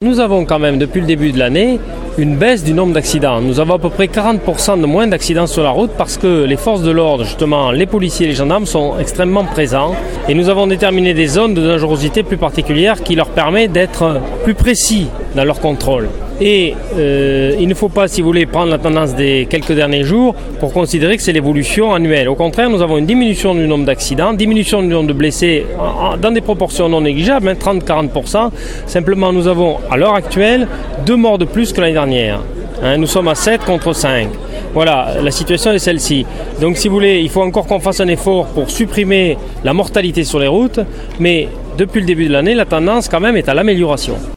Nous avons quand même depuis le début de l'année une baisse du nombre d'accidents. Nous avons à peu près 40% de moins d'accidents sur la route parce que les forces de l'ordre, justement, les policiers et les gendarmes sont extrêmement présents et nous avons déterminé des zones de dangerosité plus particulières qui leur permettent d'être plus précis dans leur contrôle. Et il ne faut pas, si vous voulez, prendre la tendance des quelques derniers jours pour considérer que c'est l'évolution annuelle. Au contraire, nous avons une diminution du nombre d'accidents, diminution du nombre de blessés dans des proportions non négligeables, 30-40%. Simplement, nous avons à l'heure actuelle 2 morts de plus que l'année dernière. Nous sommes à 7 contre 5. Voilà, la situation est celle-ci. Donc, si vous voulez, il faut encore qu'on fasse un effort pour supprimer la mortalité sur les routes, mais depuis le début de l'année, la tendance quand même est à l'amélioration.